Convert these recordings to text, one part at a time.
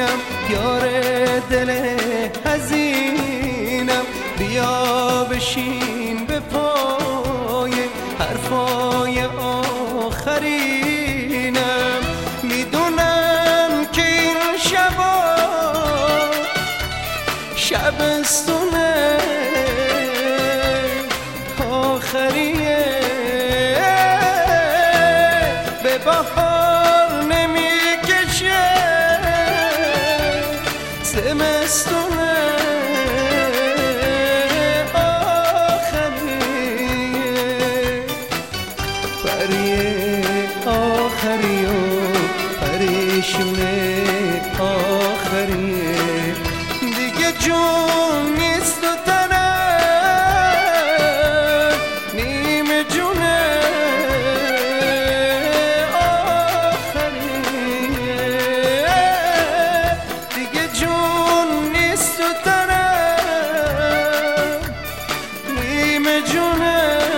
حزینم یار دل حزینم، بیا بشین به پای حرفای آخرینم. میدونم که این شبا شبستونه آخریه، به بهار نمیکشه زمستونه آخریه. پریه آخری و پریشونه آخریه، دیگه جون نیست و تنم نیمه جونه آخریه، دیگه جون نیست و تنم نیمه جونه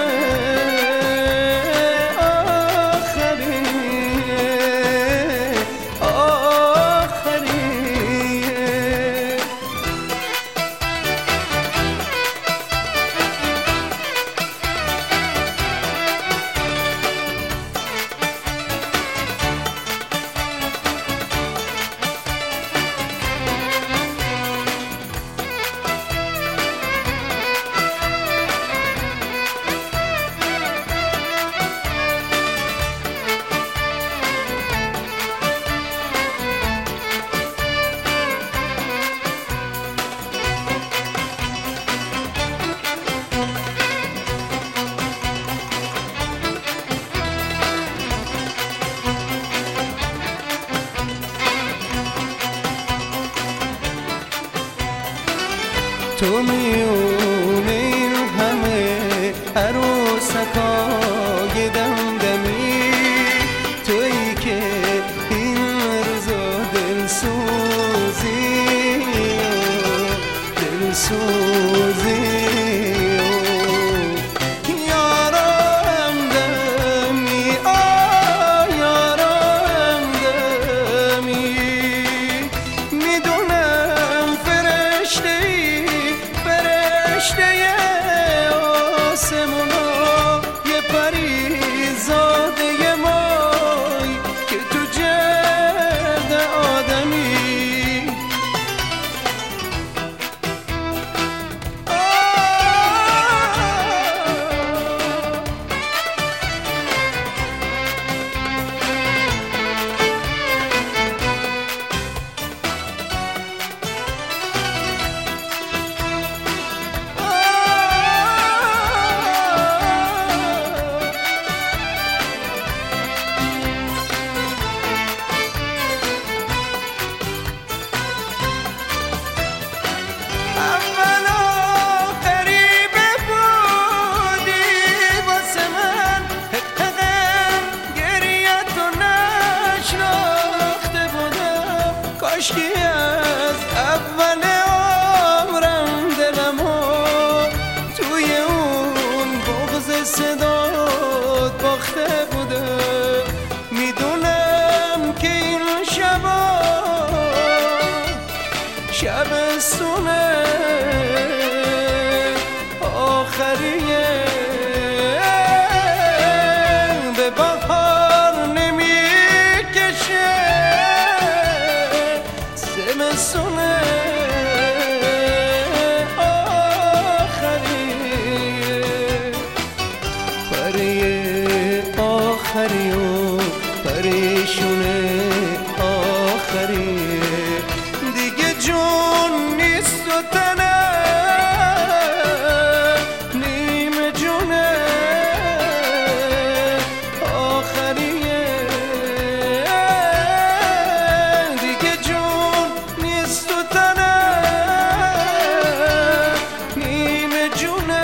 تو میونه این همه عروسکای دمدمی، تویی که این روزا دلسوزی یارم دمی یارم دمی، میدونم فرشته آسمونا یه پریزاده مای که تو جلد آدمی. کاشکی از اول عمرم دلمو توی اون بغض صدات باخته بوده. میدونم که این شبا شبستونه آخریه، به بهار نمیکشه زمستونه آخریه. پریه آخری و پریشونه آخریه، دیگه جون نیست و تنم نیمه جونه آخریه، دیگه جون نیست و تنم نیمه جونه